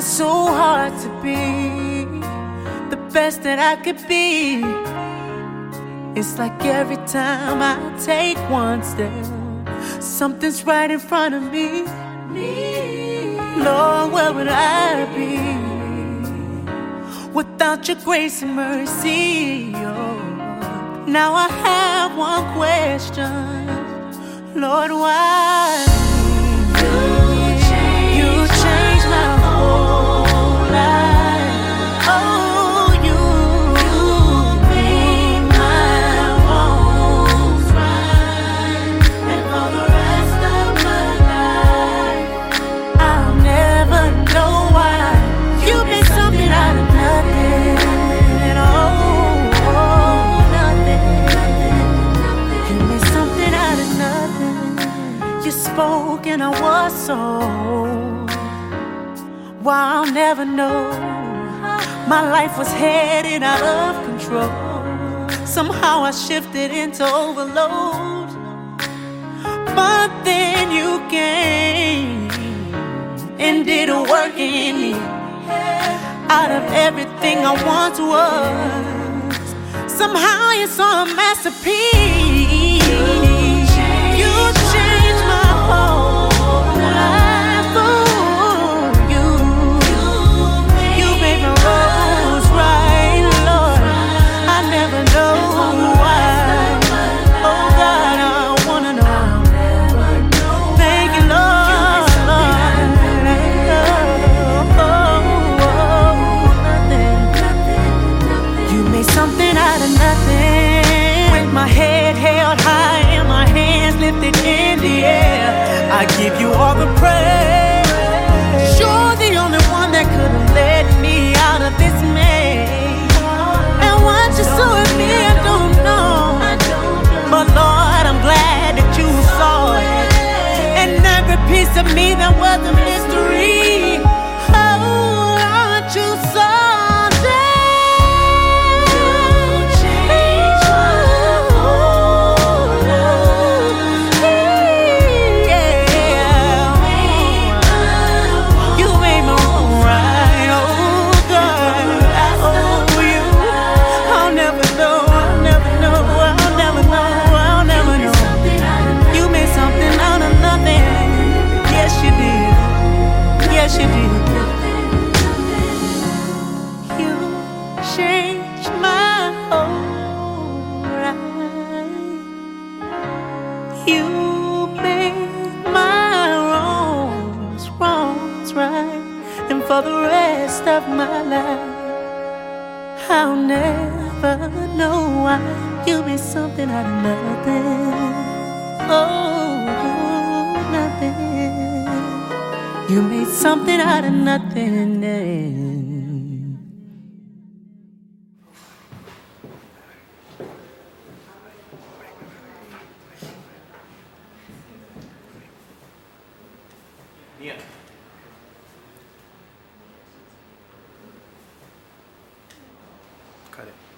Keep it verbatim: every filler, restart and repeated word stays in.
trying so hard to be the best that I could be. It's like every time I take one step, something's right in front of me. Lord, where would I be without your grace and mercy? Oh, now I have one question, Lord, why? You changed my whole life. Oh, you, you made my wrongs right. And for the rest of my life, I'll never know why. You made something out of nothing. Oh, oh, nothing. You made something out of nothing. You spoke and I was sold. Why, I'll never know. My life was headed out of control. Somehow I shifted into overload. But then you came and did a work in me. Out of everything I once was, somehow you saw a masterpiece. You changed my whole life. Oh, you, you made my roads right, Lord. I never know why. Oh God, I wanna know. Thank you, Lord, Lord. Oh, oh, nothing. You made something out of nothing. With my head held high and my hands lifted in the air, I give you all the praise. You're the only one that could have led me out of this maze. And what you saw in me, I don't know. But Lord, I'm glad that you saw it. And every piece of me that was a mystery, oh Lord, you saw that. Yes, you did. You changed my whole life. You made my wrongs, wrongs right. And for the rest of my life, I'll never know why. You made something out of nothing. Oh, nothing. You made something out of nothing. Yeah. Cut it.